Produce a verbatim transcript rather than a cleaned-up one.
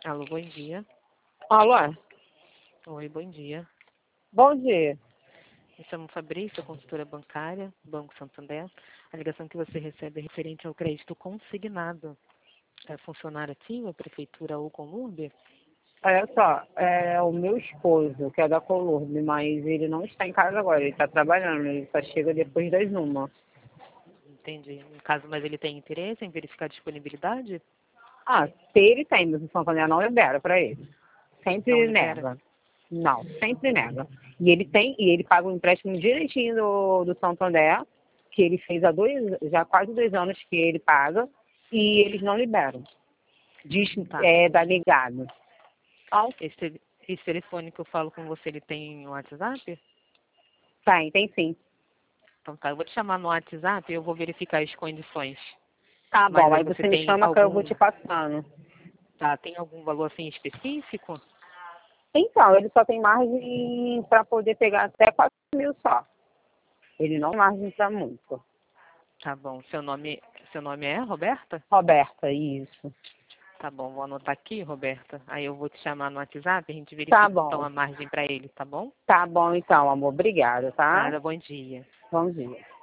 Alô, bom dia. Alô? Oi, bom dia. Bom dia. Me chamo Fabrícia, consultora bancária, Banco Santander. A ligação que você recebe é referente ao crédito consignado. É funcionário ativo, a prefeitura ou Colurb? Olha só, é o meu esposo, que é da Colurb, mas ele não está em casa agora, ele está trabalhando, ele só chega depois das uma. Entendi. No caso, mas ele tem interesse em verificar a disponibilidade? Ah, se ele tem, mas o Santander não libera para ele. Não Sempre libera? nega. Não, sempre nega. E ele tem, e ele paga o empréstimo direitinho do, do Santander, que ele fez há dois, já há quase dois anos que ele paga, e eles não liberam. Diz, Tá. é, da negado. Então, Esse, tele- esse telefone que eu falo com você, ele tem WhatsApp? tem, tem sim. Então tá, eu vou te chamar no WhatsApp e eu vou verificar as condições. Tá Mas bom, aí aí você você me tem chama que eu vou algum, te passando. tá, tem algum valor assim específico? Então, ele só tem margem para poder pegar até quatro mil só. Ele não tem margem para muito. Tá bom. Seu nome, seu nome é Roberta? Roberta, isso. Tá bom, vou anotar aqui, Roberta. Aí eu vou te chamar no WhatsApp, a gente Tá verifica então bom. a margem para ele, tá bom? Tá bom então, amor. Obrigada, tá? Nada, bom dia. Bom dia.